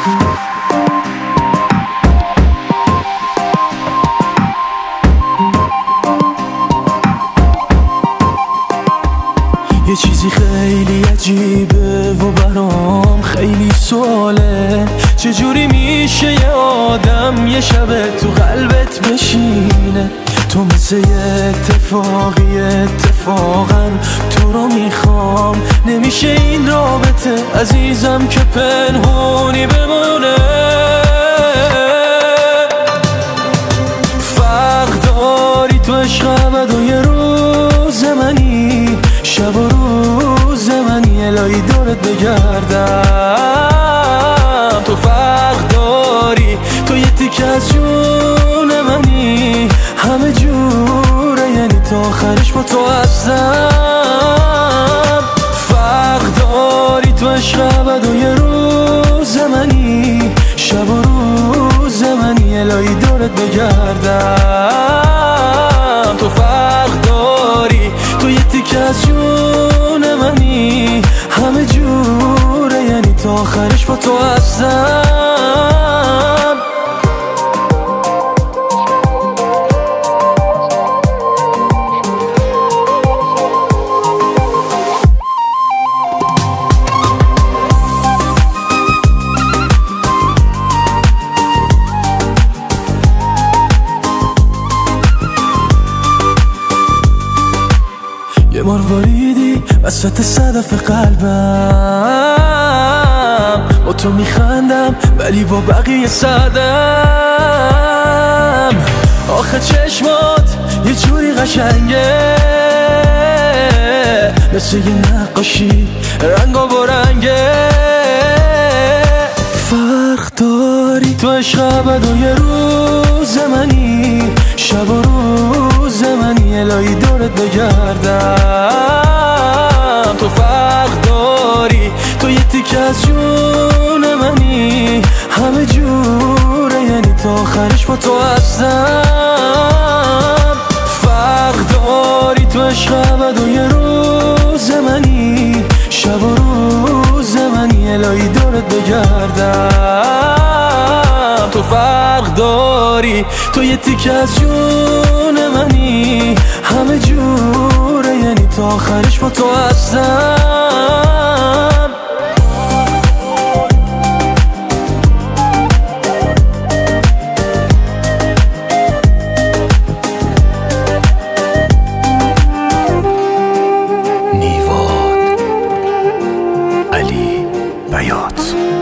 یه چیزی خیلی عجیبه و برام خیلی سواله، چجوری میشه یه آدم یه شب تو قلبت بشینه؟ تو مثل یه اتفاقی، اتفاقا تو رو میخوام، نمیشه این رابطه عزیزم که پنهونی بمونه. فرق داری تو عشق ابد و یه روز منی، شب و روز منی، الهی دورت بگردم. تو فرق داری، تو یه تیکه از جون منی، همه جوره یعنی تا آخرش با تو هستم. فرق داری تو عشق ابد و یه روز منی، شب و روز منی، الهی دورت بگردم. تو فرق داری، تو یه تیکه از جون منی، همه جوره یعنی تا آخرش با تو هستم. یه مارواریدی وسط صدف قلبم، با تو میخندم ولی با بقیه سردم. آخه چشمات یه جوری قشنگه، مثل یه نقاشی رنگا با رنگه. فرق داری تو عشق ابد و یه روز منی، شب و روز منی، الهی دورت بگردم. تو فرق داری، تو یه تیکه از جون منی، همه جوره یعنی تا آخرش با تو هستم. فرق داری تو عشق ابد و یه روز منی، شب و روز منی، الهی دورت بگردم. تو فرق داری، تو یه تیکه از جون منی، همه جوره یعنی تا آخرش با تو هستم. نیواد علی بیات.